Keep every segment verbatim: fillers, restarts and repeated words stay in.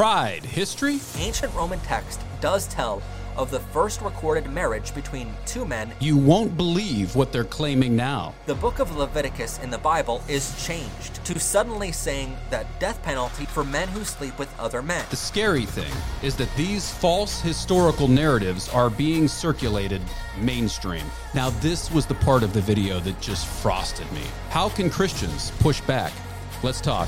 Pride, history? Ancient Roman text does tell of the first recorded marriage between two men. You won't believe what they're claiming now. The book of Leviticus in the Bible is changed to suddenly saying that death penalty for men who sleep with other men. The scary thing is that these false historical narratives are being circulated mainstream. Now, this was the part of the video that just frosted me. How can Christians push back? Let's talk.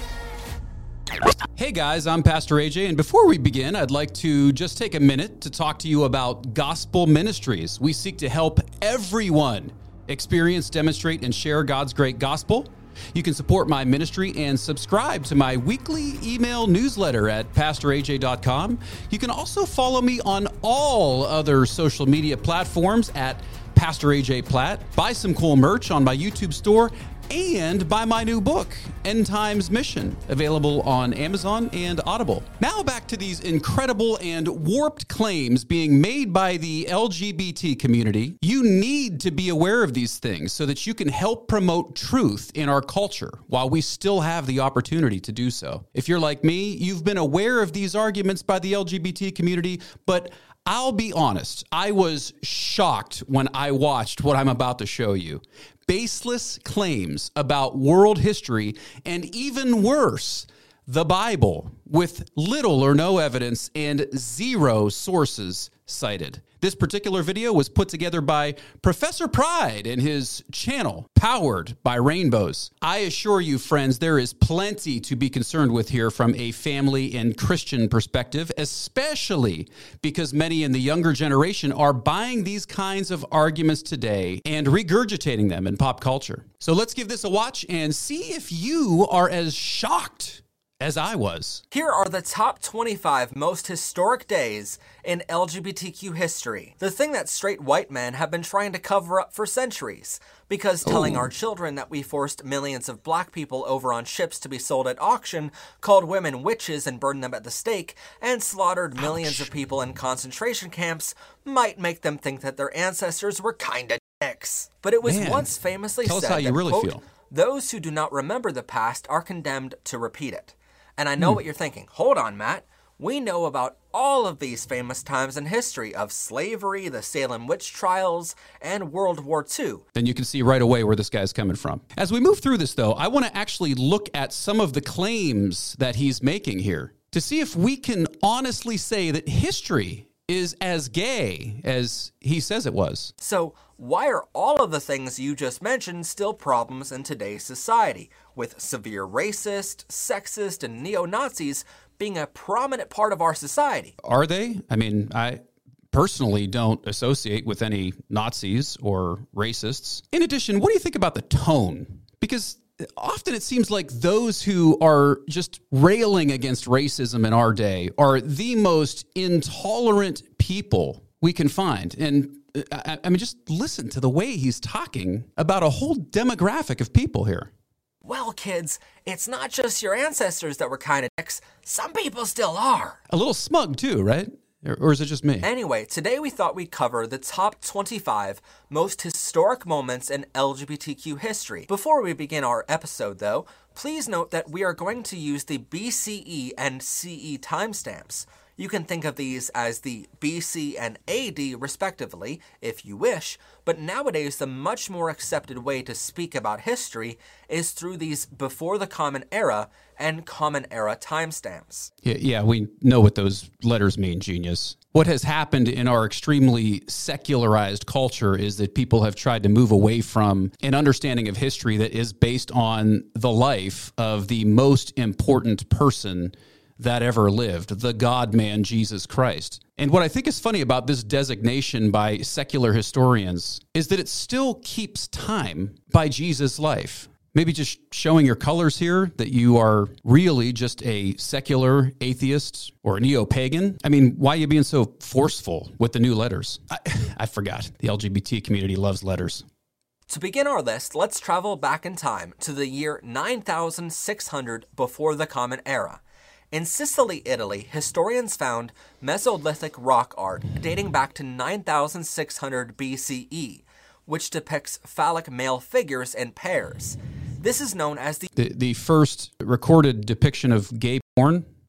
Hey guys, I'm Pastor A J, and before we begin, I'd like to just take a minute to talk to you about Gospel Ministries. We seek to help everyone experience, demonstrate, and share God's great gospel. You can support my ministry and subscribe to my weekly email newsletter at pastor a j dot com. You can also follow me on all other social media platforms at Pastor A J Platt. Buy some cool merch on my YouTube store and buy my new book, End Times Mission, available on Amazon and Audible. Now back to these incredible and warped claims being made by the L G B T community. You need to be aware of these things so that you can help promote truth in our culture while we still have the opportunity to do so. If you're like me, you've been aware of these arguments by the L G B T community, but I'll be honest, I was shocked when I watched what I'm about to show you. Baseless claims about world history, and even worse, the Bible, with little or no evidence and zero sources cited. This particular video was put together by Professor Pride and his channel, Powered by Rainbows. I assure you, friends, there is plenty to be concerned with here from a family and Christian perspective, especially because many in the younger generation are buying these kinds of arguments today and regurgitating them in pop culture. So let's give this a watch and see if you are as shocked as I was. Here are the top twenty-five most historic days in L G B T Q history. The thing that straight white men have been trying to cover up for centuries. Because telling Ooh. our children that we forced millions of black people over on ships to be sold at auction, called women witches and burned them at the stake, and slaughtered millions Ouch. of people in concentration camps might make them think that their ancestors were kinda dicks. But it was Man, once famously tell us said how you that, really quote, feel. those who do not remember the past are condemned to repeat it. And I know Hmm. what you're thinking. Hold on, Matt. We know about all of these famous times in history of slavery, the Salem witch trials, and World War Two. Then you can see right away where this guy's coming from. As we move through this, though, I want to actually look at some of the claims that he's making here to see if we can honestly say that history is as gay as he says it was. So why are all of the things you just mentioned still problems in today's society, with severe racist, sexist, and neo-Nazis being a prominent part of our society? Are they? I mean, I personally don't associate with any Nazis or racists. In addition, what do you think about the tone? Because often it seems like those who are just railing against racism in our day are the most intolerant people we can find. And I, I mean, just listen to the way he's talking about a whole demographic of people here. Well, kids, it's not just your ancestors that were kind of dicks. Some people still are. A little smug too, right? Or, or is it just me? Anyway, today we thought we'd cover the top twenty-five most historic moments in L G B T Q history. Before we begin our episode, though, please note that we are going to use the B C E and C E timestamps. You can think of these as the B C and A D respectively, if you wish, but nowadays the much more accepted way to speak about history is through these before the Common Era and Common Era timestamps. Yeah, yeah, we know what those letters mean, genius. What has happened in our extremely secularized culture is that people have tried to move away from an understanding of history that is based on the life of the most important person that ever lived, the God-man, Jesus Christ. And what I think is funny about this designation by secular historians is that it still keeps time by Jesus' life. Maybe just showing your colors here, that you are really just a secular atheist or a neo-pagan. I mean, why are you being so forceful with the new letters? I, I forgot. The L G B T community loves letters. To begin our list, let's travel back in time to the year nine thousand six hundred before the Common Era. In Sicily, Italy, historians found Mesolithic rock art dating back to nine thousand six hundred B C E, which depicts phallic male figures in pairs. This is known as the... The, the first recorded depiction of gay porn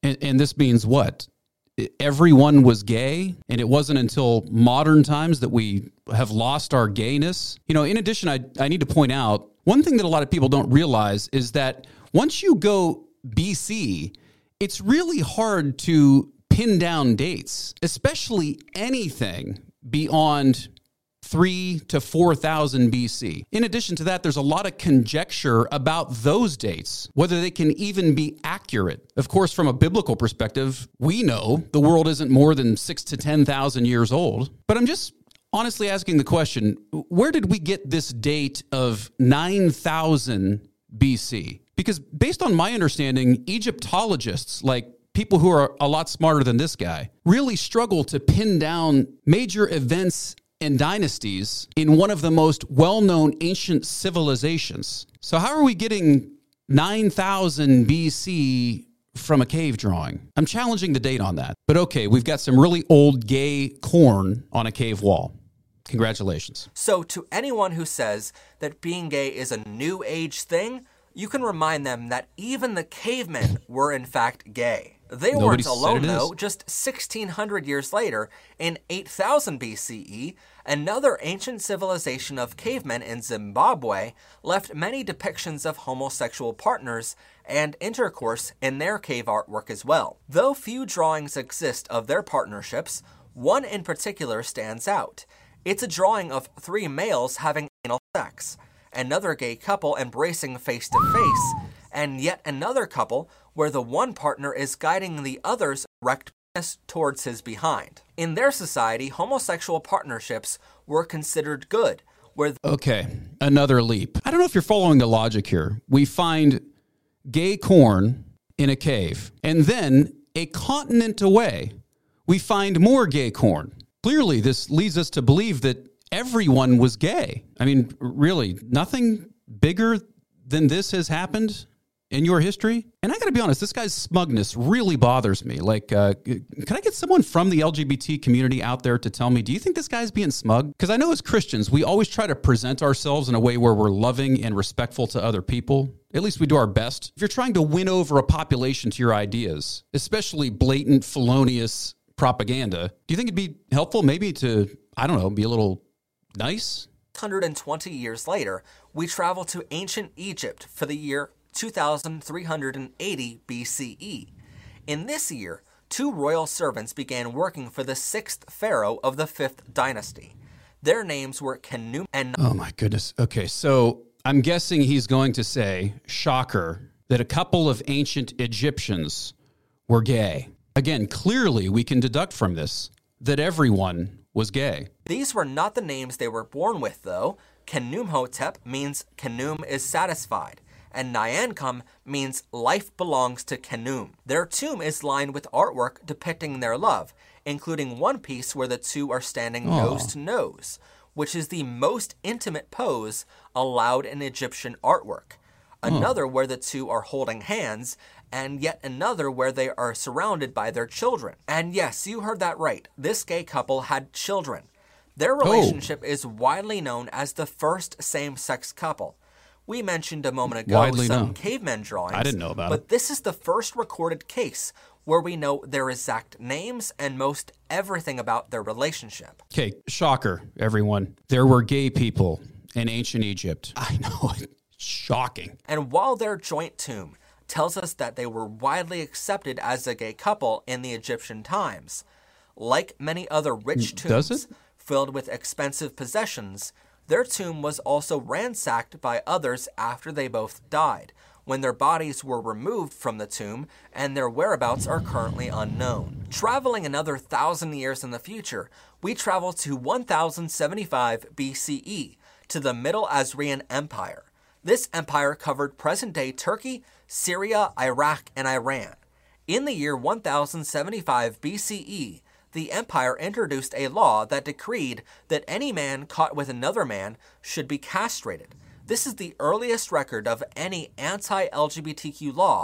And, and this means what? Everyone was gay, and it wasn't until modern times that we have lost our gayness. You know, in addition, I, I need to point out one thing that a lot of people don't realize is that once you go B C, it's really hard to pin down dates, especially anything beyond three to four thousand B C. In addition to that, there's a lot of conjecture about those dates, whether they can even be accurate. Of course, from a biblical perspective, we know the world isn't more than six to ten thousand years old. But I'm just honestly asking the question, where did we get this date of nine thousand B C? Because based on my understanding, Egyptologists, like people who are a lot smarter than this guy, really struggle to pin down major events and dynasties in one of the most well-known ancient civilizations. So how are we getting nine thousand B C from a cave drawing? I'm challenging the date on that. But okay, we've got some really old gay corn on a cave wall. Congratulations. So to anyone who says that being gay is a new age thing, you can remind them that even the cavemen were in fact gay. They Nobody weren't alone, said it though. is. Just sixteen hundred years later, in eight thousand B C E, another ancient civilization of cavemen in Zimbabwe left many depictions of homosexual partners and intercourse in their cave artwork as well. Though few drawings exist of their partnerships, one in particular stands out. It's a drawing of three males having anal sex, another gay couple embracing face to face, and yet another couple where the one partner is guiding the other's erect penis towards his behind. In their society, homosexual partnerships were considered good, where th- Okay, another leap. I don't know if you're following the logic here. We find gay corn in a cave, and then a continent away, we find more gay corn. Clearly, this leads us to believe that everyone was gay. I mean, really, nothing bigger than this has happened in your history? And I got to be honest, this guy's smugness really bothers me. Like, uh, can I get someone from the L G B T community out there to tell me, do you think this guy's being smug? Because I know as Christians, we always try to present ourselves in a way where we're loving and respectful to other people. At least we do our best. If you're trying to win over a population to your ideas, especially blatant, felonious propaganda, do you think it'd be helpful maybe to, I don't know, be a little nice? one hundred twenty years later, we travel to ancient Egypt for the year two thousand three hundred eighty B C E. In this year, two royal servants began working for the sixth pharaoh of the fifth dynasty. Their names were Khnum and... Oh my goodness. Okay, so I'm guessing he's going to say, shocker, that a couple of ancient Egyptians were gay. Again, clearly we can deduct from this that everyone was gay. These were not the names they were born with, though. Khnumhotep means Khnum is satisfied, and Nyankam means life belongs to Khnum. Their tomb is lined with artwork depicting their love, including one piece where the two are standing Aww. nose to nose, which is the most intimate pose allowed in Egyptian artwork. Another Oh. where the two are holding hands, and yet another where they are surrounded by their children. And yes, you heard that right. This gay couple had children. Their relationship is widely known as the first same-sex couple. We mentioned a moment ago Widely some known. cavemen drawings. I didn't know about but it. this is the first recorded case where we know their exact names and most everything about their relationship. Okay, shocker, everyone. There were gay people in ancient Egypt. I know, shocking. And while their joint tomb tells us that they were widely accepted as a gay couple in the Egyptian times, like many other rich Does tombs it? filled with expensive possessions, their tomb was also ransacked by others after they both died, when their bodies were removed from the tomb and their whereabouts are currently unknown. Traveling another thousand years in the future, we travel to one thousand seventy-five B C E, to the Middle Assyrian Empire. This empire covered present-day Turkey, Syria, Iraq, and Iran. In the year one thousand seventy-five B C E, the empire introduced a law that decreed that any man caught with another man should be castrated. This is the earliest record of any anti-L G B T Q law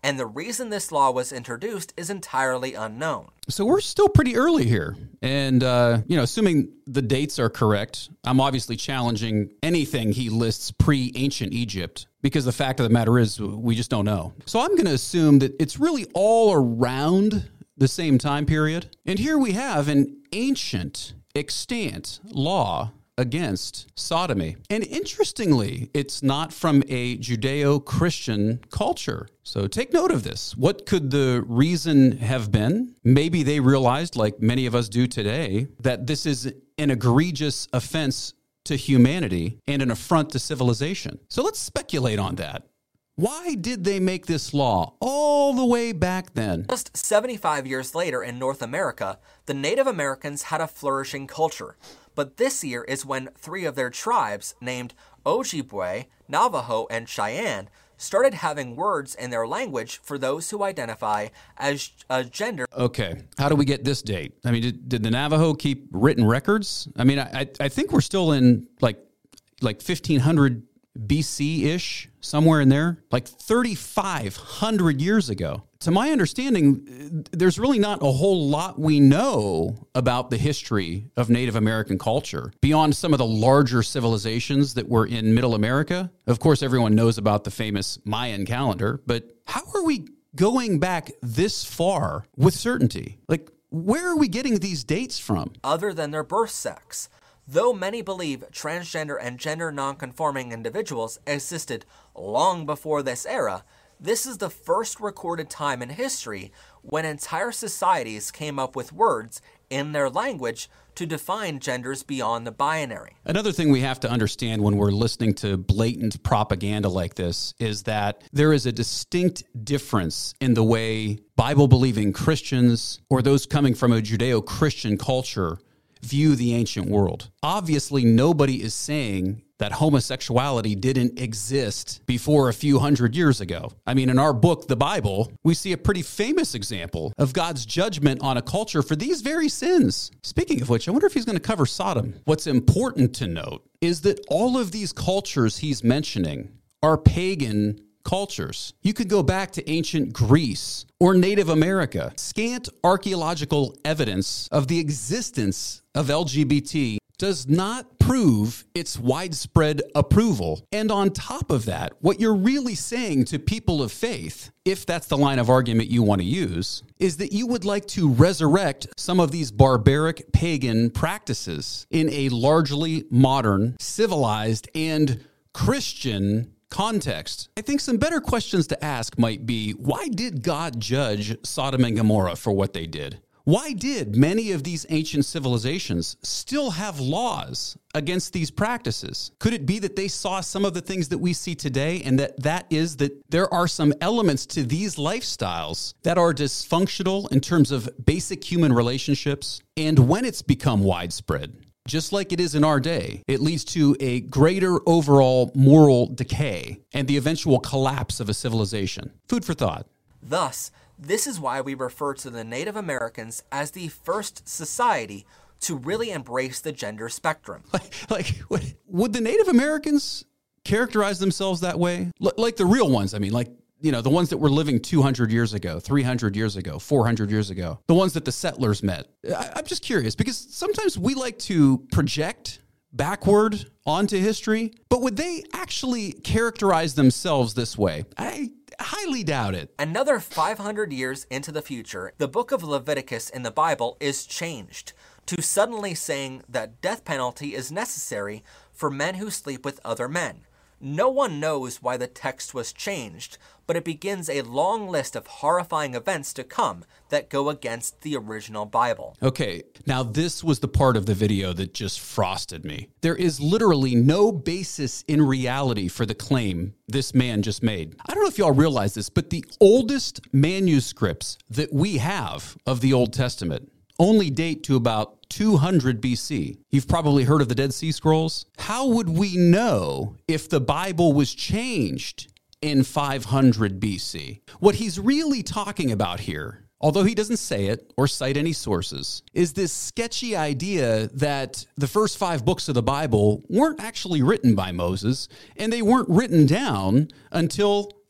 and the reason this law was introduced is entirely unknown. So we're still pretty early here. And, uh, you know, assuming the dates are correct, I'm obviously challenging anything he lists pre-ancient Egypt, because the fact of the matter is we just don't know. So I'm going to assume that it's really all around the same time period. And here we have an ancient, extant law against sodomy. And interestingly, it's not from a Judeo-Christian culture. So take note of this. What could the reason have been? Maybe they realized, like many of us do today, that this is an egregious offense to humanity and an affront to civilization. So let's speculate on that. Why did they make this law all the way back then? Just seventy-five years later in North America, the Native Americans had a flourishing culture. But this year is when three of their tribes, named Ojibwe, Navajo, and Cheyenne, started having words in their language for those who identify as a gender. Okay, how do we get this date? I mean, did, did the Navajo keep written records? I mean, I, I think we're still in like like fifteen hundred B C-ish, somewhere in there, like thirty-five hundred years ago. To my understanding, there's really not a whole lot we know about the history of Native American culture beyond some of the larger civilizations that were in Middle America. Of course, everyone knows about the famous Mayan calendar, but how are we going back this far with certainty? Like, where are we getting these dates from? Other than their birth sex. Though many believe transgender and gender nonconforming individuals existed long before this era, this is the first recorded time in history when entire societies came up with words in their language to define genders beyond the binary. Another thing we have to understand when we're listening to blatant propaganda like this is that there is a distinct difference in the way Bible-believing Christians or those coming from a Judeo-Christian culture view the ancient world. Obviously, nobody is saying that homosexuality didn't exist before a few hundred years ago. I mean, in our book, the Bible, we see a pretty famous example of God's judgment on a culture for these very sins. Speaking of which, I wonder if he's going to cover Sodom. What's important to note is that all of these cultures he's mentioning are pagan cultures. You could go back to ancient Greece or Native America. Scant archaeological evidence of the existence of L G B T does not prove its widespread approval. And on top of that, what you're really saying to people of faith, if that's the line of argument you want to use, is that you would like to resurrect some of these barbaric pagan practices in a largely modern, civilized, and Christian context. I think some better questions to ask might be, why did God judge Sodom and Gomorrah for what they did? Why did many of these ancient civilizations still have laws against these practices? Could it be that they saw some of the things that we see today, and that that is that there are some elements to these lifestyles that are dysfunctional in terms of basic human relationships? And when it's become widespread, just like it is in our day, it leads to a greater overall moral decay and the eventual collapse of a civilization. Food for thought. Thus, this is why we refer to the Native Americans as the first society to really embrace the gender spectrum. Like, like would the Native Americans characterize themselves that way? L- like the real ones, I mean, like, you know, the ones that were living two hundred years ago, three hundred years ago, four hundred years ago, the ones that the settlers met. I, I'm just curious, because sometimes we like to project backward onto history, but would they actually characterize themselves this way? I highly doubt it. Another five hundred years into the future, the book of Leviticus in the Bible is changed to suddenly saying that death penalty is necessary for men who sleep with other men. No one knows why the text was changed, but it begins a long list of horrifying events to come that go against the original Bible. Okay, now this was the part of the video that just frosted me. There is literally no basis in reality for the claim this man just made. I don't know if y'all realize this, but the oldest manuscripts that we have of the Old Testament only date to about two hundred B C. You've probably heard of the Dead Sea Scrolls. How would we know if the Bible was changed in five hundred B C? What he's really talking about here, although he doesn't say it or cite any sources, is this sketchy idea that the first five books of the Bible weren't actually written by Moses, and they weren't written down until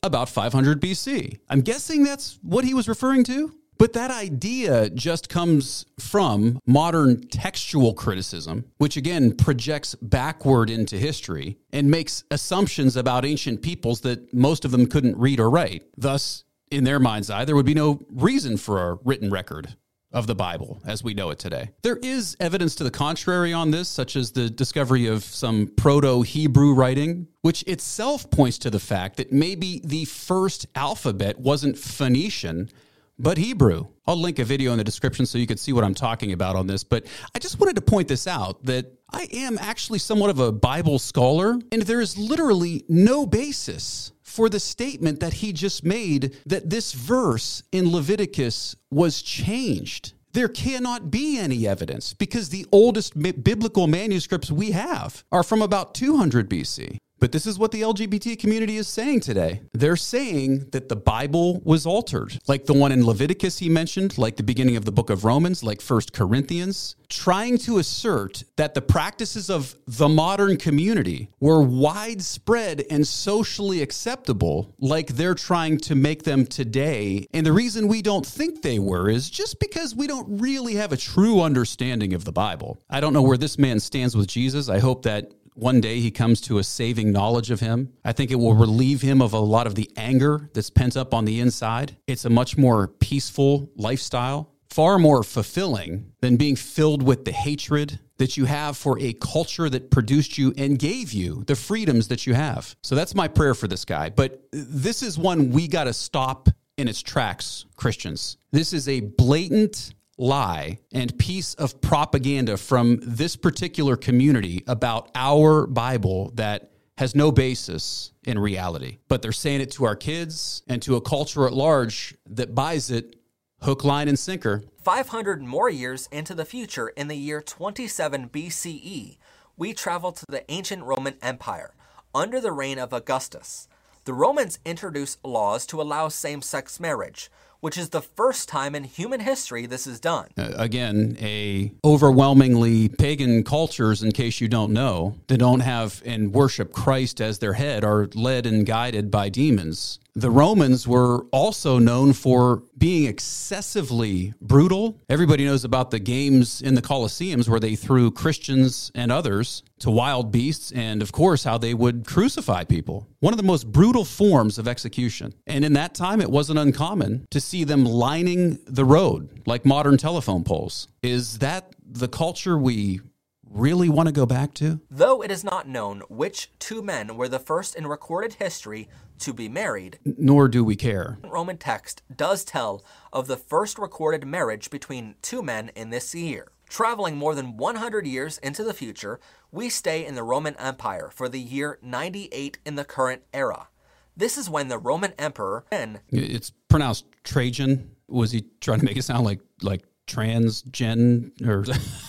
about five hundred B C. I'm guessing that's what he was referring to. But that idea just comes from modern textual criticism, which again projects backward into history and makes assumptions about ancient peoples that most of them couldn't read or write. Thus, in their mind's eye, there would be no reason for a written record of the Bible as we know it today. There is evidence to the contrary on this, such as the discovery of some Proto-Hebrew writing, which itself points to the fact that maybe the first alphabet wasn't Phoenician, but Hebrew. I'll link a video in the description so you can see what I'm talking about on this, but I just wanted to point this out, that I am actually somewhat of a Bible scholar, and there is literally no basis for the statement that he just made that this verse in Leviticus was changed. There cannot be any evidence because the oldest biblical manuscripts we have are from about two hundred B C. But this is what the L G B T community is saying today. They're saying that the Bible was altered, like the one in Leviticus he mentioned, like the beginning of the book of Romans, like First Corinthians, trying to assert that the practices of the modern community were widespread and socially acceptable, like they're trying to make them today. And the reason we don't think they were is just because we don't really have a true understanding of the Bible. I don't know where this man stands with Jesus. I hope that one day he comes to a saving knowledge of him. I think it will relieve him of a lot of the anger that's pent up on the inside. It's a much more peaceful lifestyle, far more fulfilling than being filled with the hatred that you have for a culture that produced you and gave you the freedoms that you have. So that's my prayer for this guy. But this is one we got to stop in its tracks, Christians. This is a blatant lie and piece of propaganda from this particular community about our Bible that has no basis in reality. But they're saying it to our kids and to a culture at large that buys it hook, line, and sinker. five hundred more years into the future, in the year twenty-seven B C E, we travel to the ancient Roman Empire under the reign of Augustus. The Romans introduced laws to allow same-sex marriage, which is the first time in human history this is done. Uh, again, a overwhelmingly pagan cultures, in case you don't know, that don't have and worship Christ as their head, are led and guided by demons. The Romans were also known for being excessively brutal. Everybody knows about the games in the Colosseums where they threw Christians and others to wild beasts, and of course how they would crucify people. One of the most brutal forms of execution. And in that time, it wasn't uncommon to see them lining the road like modern telephone poles. Is that the culture we really want to go back to? Though it is not known which two men were the first in recorded history to be married, nor do we care. Roman text does tell of the first recorded marriage between two men in this year. Traveling more than one hundred years into the future, we stay in the Roman Empire for the year ninety-eight in the current era. This is when the Roman emperor... It's pronounced Trajan. Was he trying to make it sound like like transgen? Or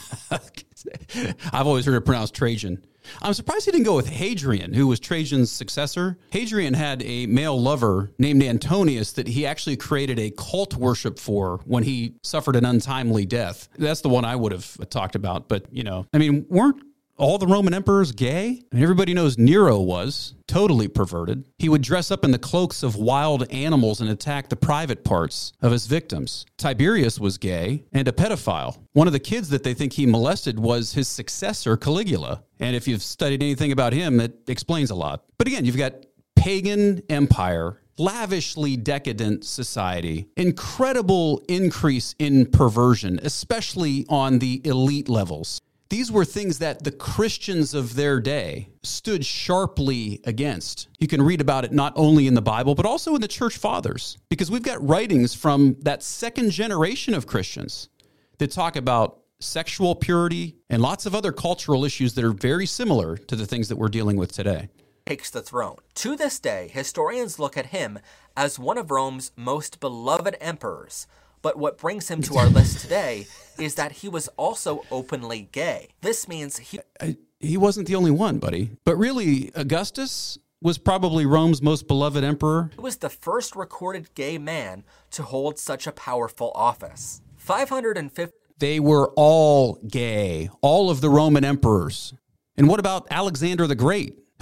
I've always heard it pronounced Trajan. I'm surprised he didn't go with Hadrian, who was Trajan's successor. Hadrian had a male lover named Antonius that he actually created a cult worship for when he suffered an untimely death. That's the one I would have talked about. But, you know, I mean, weren't all the Roman emperors gay? And everybody knows Nero was totally perverted. He would dress up in the cloaks of wild animals and attack the private parts of his victims. Tiberius was gay and a pedophile. One of the kids that they think he molested was his successor, Caligula. And if you've studied anything about him, it explains a lot. But again, you've got pagan empire, lavishly decadent society, incredible increase in perversion, especially on the elite levels. These were things that the Christians of their day stood sharply against. You can read about it not only in the Bible, but also in the church fathers, because we've got writings from that second generation of Christians that talk about sexual purity and lots of other cultural issues that are very similar to the things that we're dealing with today. Takes the throne. To this day, historians look at him as one of Rome's most beloved emperors. But what brings him to our list today is that he was also openly gay. This means he... I, he wasn't the only one, buddy. But really, Augustus was probably Rome's most beloved emperor. He was the first recorded gay man to hold such a powerful office. five hundred fifty... They were all gay, all of the Roman emperors. And what about Alexander the Great,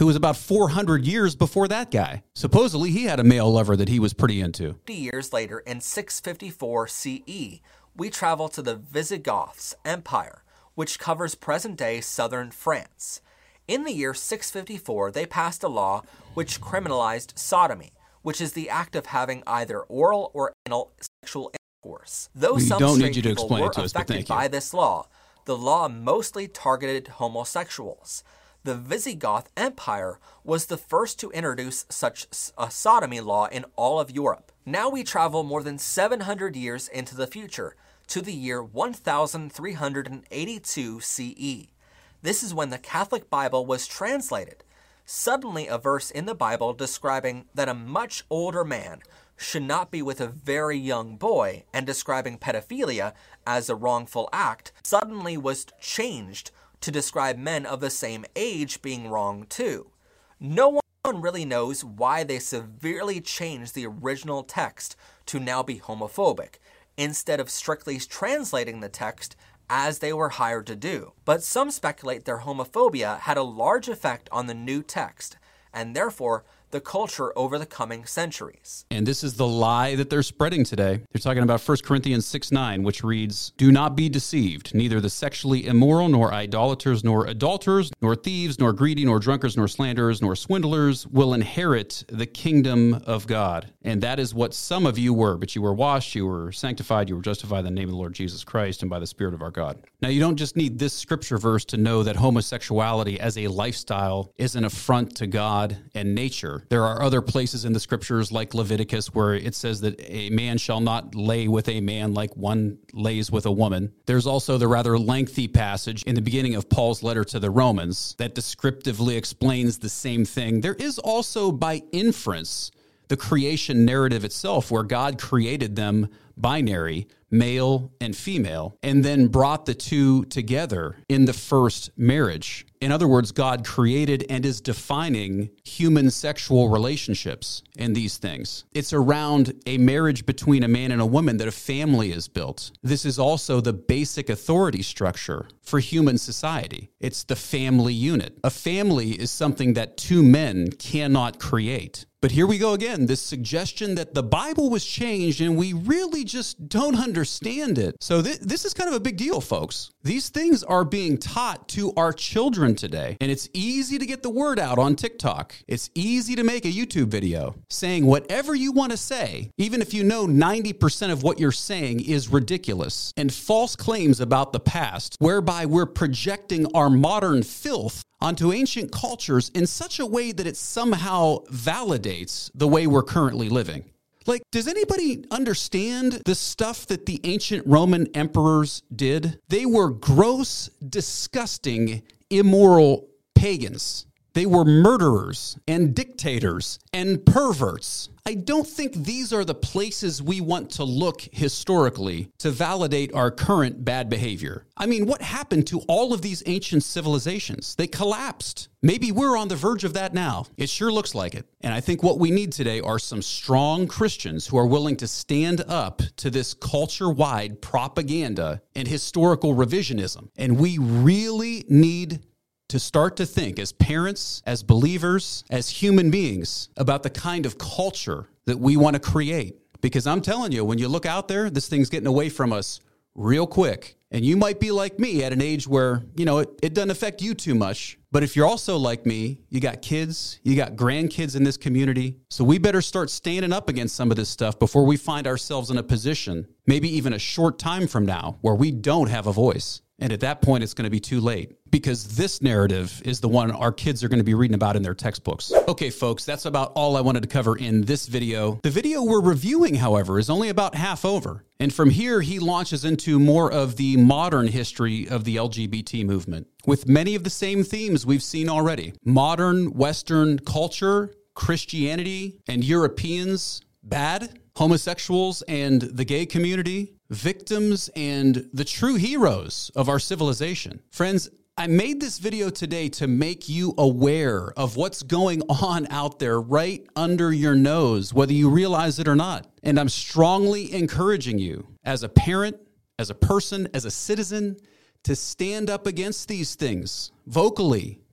who was about four hundred years before that guy. Supposedly, he had a male lover that he was pretty into. fifty years later, in six fifty-four C E, we travel to the Visigoths Empire, which covers present-day southern France. In the year six fifty-four, they passed a law which criminalized sodomy, which is the act of having either oral or anal sexual intercourse. Though We some don't straight need you to people explain were it to us, but affected thank you. by this law, the law mostly targeted homosexuals. The Visigoth Empire was the first to introduce such a sodomy law in all of Europe. Now we travel more than seven hundred years into the future, to the year one thousand three hundred eighty-two C E. This is when the Catholic Bible was translated. Suddenly, a verse in the Bible describing that a much older man should not be with a very young boy and describing pedophilia as a wrongful act suddenly was changed to describe men of the same age being wrong too. No one really knows why they severely changed the original text to now be homophobic, instead of strictly translating the text as they were hired to do. But some speculate their homophobia had a large effect on the new text, and therefore the culture over the coming centuries. And this is the lie that they're spreading today. They're talking about First Corinthians six nine, which reads, "Do not be deceived, neither the sexually immoral, nor idolaters, nor adulterers, nor thieves, nor greedy, nor drunkards, nor slanderers, nor swindlers will inherit the kingdom of God." And that is what some of you were, but you were washed, you were sanctified, you were justified in the name of the Lord Jesus Christ and by the Spirit of our God. Now, you don't just need this scripture verse to know that homosexuality as a lifestyle is an affront to God and nature. There are other places in the scriptures like Leviticus where it says that a man shall not lay with a man like one lays with a woman. There's also the rather lengthy passage in the beginning of Paul's letter to the Romans that descriptively explains the same thing. There is also by inference the creation narrative itself where God created them binary, male and female, and then brought the two together in the first marriage. In other words, God created and is defining human sexual relationships in these things. It's around a marriage between a man and a woman that a family is built. This is also the basic authority structure for human society. It's the family unit. A family is something that two men cannot create. But here we go again, this suggestion that the Bible was changed and we really just don't understand it. So th- this is kind of a big deal, folks. These things are being taught to our children today. And it's easy to get the word out on TikTok. It's easy to make a YouTube video saying whatever you want to say, even if you know ninety percent of what you're saying is ridiculous and false claims about the past, whereby we're projecting our modern filth onto ancient cultures in such a way that it somehow validates the way we're currently living. Like, does anybody understand the stuff that the ancient Roman emperors did? They were gross, disgusting, immoral pagans. They were murderers and dictators and perverts. I don't think these are the places we want to look historically to validate our current bad behavior. I mean, what happened to all of these ancient civilizations? They collapsed. Maybe we're on the verge of that now. It sure looks like it. And I think what we need today are some strong Christians who are willing to stand up to this culture-wide propaganda and historical revisionism. And we really need to start to think as parents, as believers, as human beings about the kind of culture that we want to create. Because I'm telling you, when you look out there, this thing's getting away from us real quick. And you might be like me at an age where, you know, it, it doesn't affect you too much. But if you're also like me, you got kids, you got grandkids in this community. So we better start standing up against some of this stuff before we find ourselves in a position, maybe even a short time from now, where we don't have a voice. And at that point, it's going to be too late because this narrative is the one our kids are going to be reading about in their textbooks. Okay, folks, that's about all I wanted to cover in this video. The video we're reviewing, however, is only about half over. And from here, he launches into more of the modern history of the L G B T movement with many of the same themes we've seen already. Modern Western culture, Christianity, and Europeans, bad. Homosexuals and the gay community, victims and the true heroes of our civilization. Friends, I made this video today to make you aware of what's going on out there right under your nose, whether you realize it or not. And I'm strongly encouraging you as a parent, as a person, as a citizen, to stand up against these things vocally,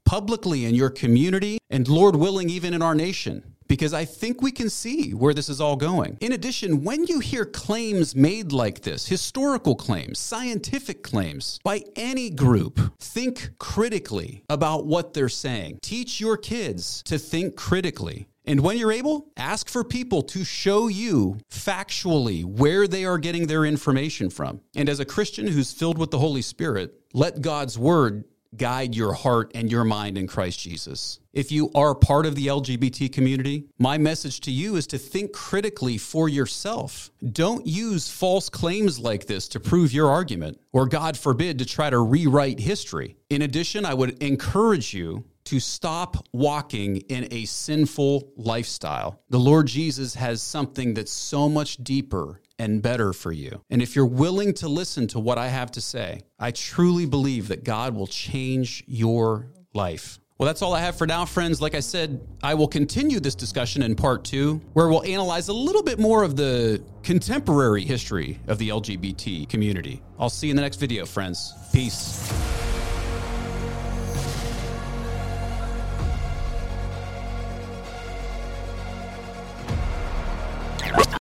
publicly in your community, and Lord willing, even in our nation, because I think we can see where this is all going. In addition, when you hear claims made like this, historical claims, scientific claims by any group, think critically about what they're saying. Teach your kids to think critically. And when you're able, ask for people to show you factually where they are getting their information from. And as a Christian who's filled with the Holy Spirit, let God's word guide your heart and your mind in Christ Jesus. If you are part of the L G B T community, my message to you is to think critically for yourself. Don't use false claims like this to prove your argument, or God forbid, to try to rewrite history. In addition, I would encourage you to stop walking in a sinful lifestyle. The Lord Jesus has something that's so much deeper and better for you. And if you're willing to listen to what I have to say, I truly believe that God will change your life. Well, that's all I have for now, friends. Like I said, I will continue this discussion in part two, where we'll analyze a little bit more of the contemporary history of the L G B T community. I'll see you in the next video, friends. Peace.